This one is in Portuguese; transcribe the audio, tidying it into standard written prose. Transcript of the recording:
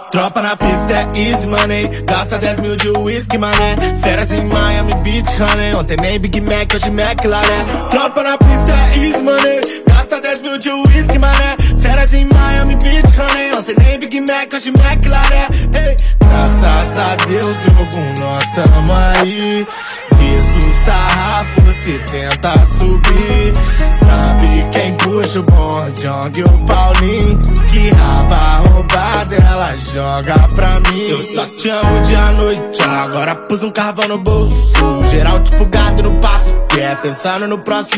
Tropa na pista é easy money, gasta 10 mil de whisky, mané. Férias em Miami Beach, honey. Ontem nem Big Mac, hoje McLaren. Tropa na pista é easy money, gasta 10 mil de whisky, mané. Férias em Miami Beach, honey. Ontem nem Big Mac, hoje McLaren. Ei, graças a Deus, jogo, nós tamo aí. Desce o sarrafo, se tenta subir. Sabe quem puxa o bonde, Jong e o Paulinho. Que raba roubada, ela joga pra mim. Eu só te amo dia à noite, agora pus um carvão no bolso. Geral tipo gado no passo, que é pensando no próximo.